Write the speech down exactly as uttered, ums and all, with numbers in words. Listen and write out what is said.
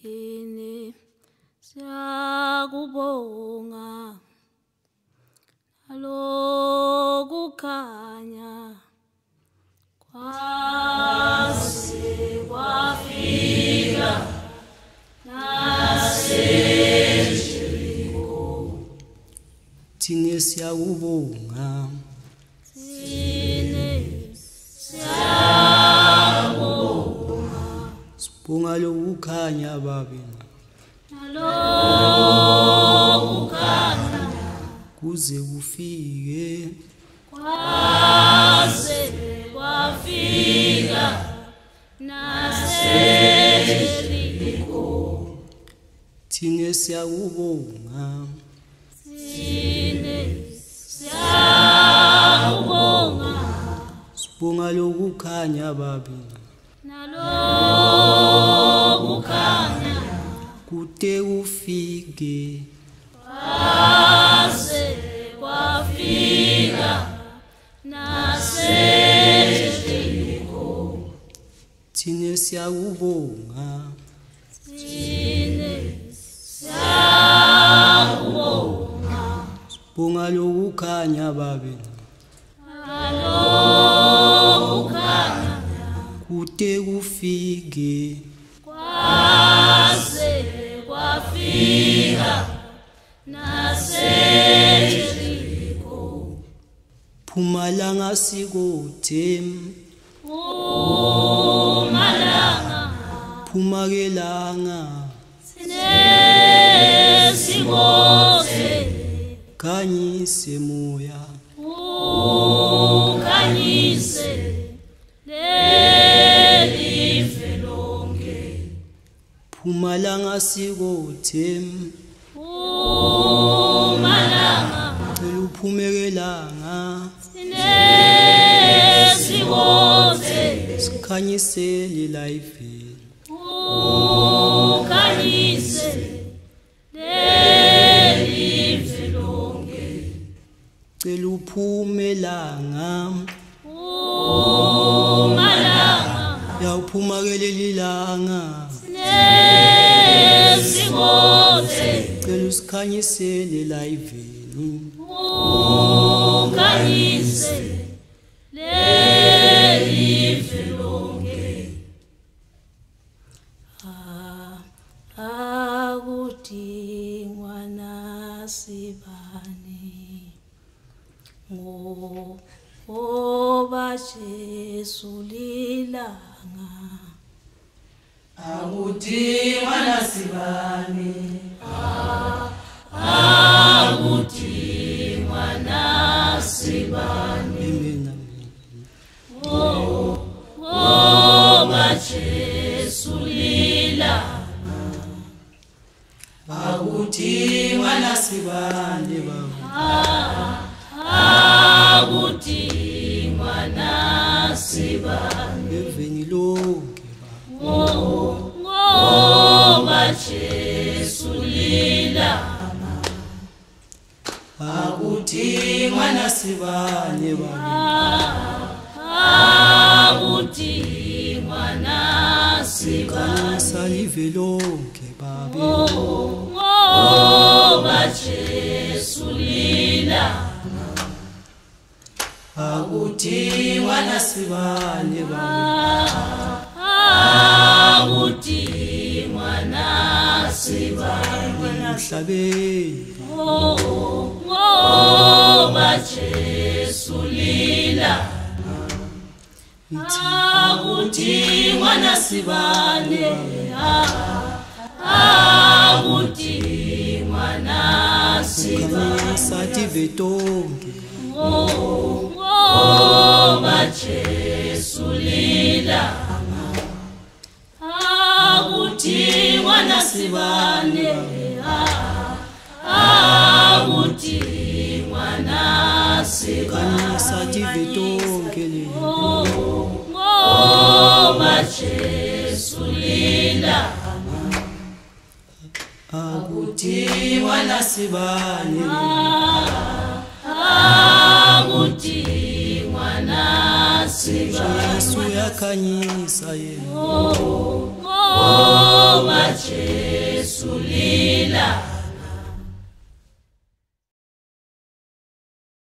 Ini siyakubonga alokukhanya kwase kwafika naseJeriko. Thine siyakubonga Thine siyakubonga sibonga lokukhanya babena alokukhanya kuze kufike kwase kwafika naseJeriko. thine siyakubonga Thine siyakubonga sibonga lokukhanya babena nalokukhanya kude kufike kwase kwafika naseJeriko. thine siyakubonga Thine siyakubonga sibonga lokukhanya babena nalokukhanya kude kufike kwase kwafika naseJeriko. Phumalanga sikothe Phumalanga phumakelanga sinesibothe khanyise moya ukhanyise lelive lonke. Phumalanga sikothe Phumalanga cela uphumekelanga sinesibothe sikhanyisele life ukhanyise lelive lonke. cela uphumelanga Phumalanga yawuphumakelelilanga sinesibothe cela usikhanyisele life ukhanyise lelive lonke. Akudingwa nasibani ngoba Jesu lilanga. Akudingwa nasibani Akudingwa nasibani amen ngoba Jesu lilanga. akudingwa nasibani Akudingwa nasibani eveni lonke ngoba Jesu lilanga. akudingwa nasibani Akudingwa nasibani salive lonke babe ngoba Jesu lilanga. akudingwa nasibani Akudingwa nasibani emhlabeni ngoba Jesu lilanga. Akudingwa nasibani akudingwa nasibani sative tonke ngoba Jesu lilanga. Akudingwa nasibani akudingwa nasibani sative tonke ngoba Jesu lilanga. akudingwa nasibani Akudingwa nasibani Yesu yakhanyisa yena ngoba Jesu Yesu linda